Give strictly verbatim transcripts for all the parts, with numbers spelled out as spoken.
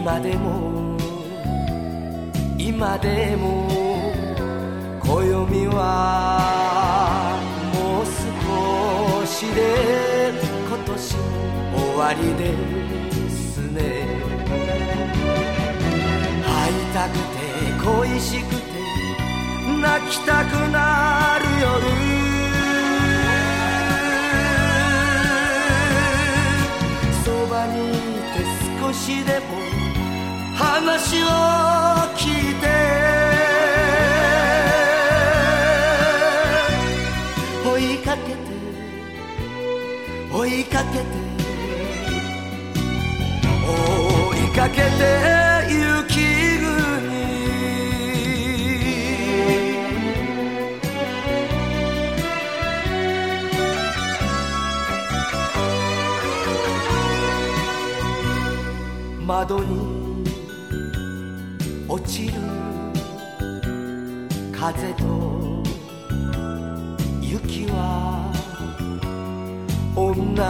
今でも今でも暦はもう少しで今年終わりですね。会いたくて恋しくて泣きたくなる夜、そばにいて少しでも話を聞いて、追いかけて追いかけて追いかけて雪国、窓に落ちる風と雪は女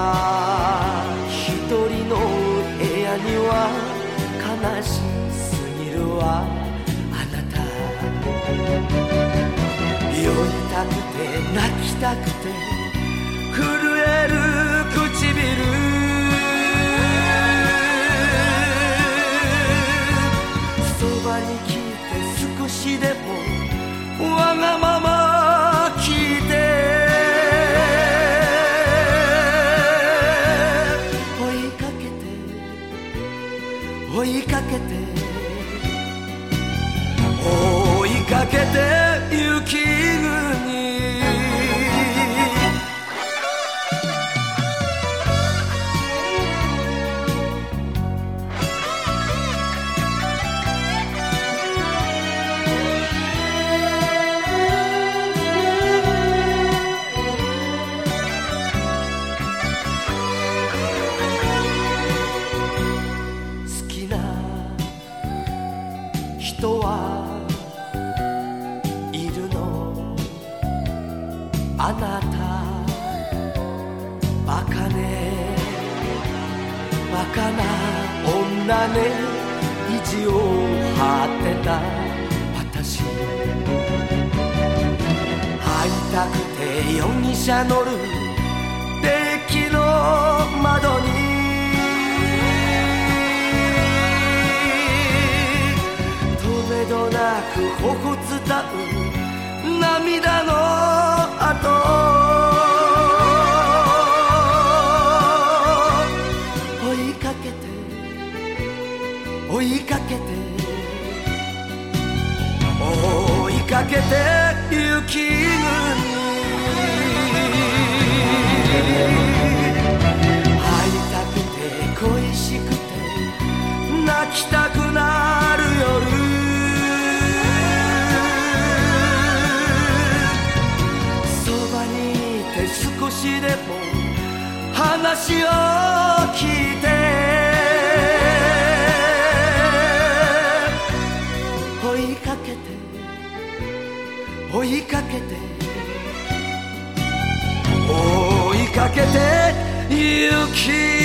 一人の部屋には悲しすぎるわ。あなた酔いたくて泣きたくて震える唇、そばに来て少しでもわがまま聞いて、追いかけて追いかけて追いかけて雪国、人はいるのあなた、バカねバカな女ね、意地を張ってた私、会いたくて容疑者乗るデッキの窓にどなく頬伝う涙の跡、追いかけて追いかけて追いかけて雪国、会いたくて恋しくて泣きたくなる夜、少しでも話を聞いて、追いかけて追いかけて追いかけて雪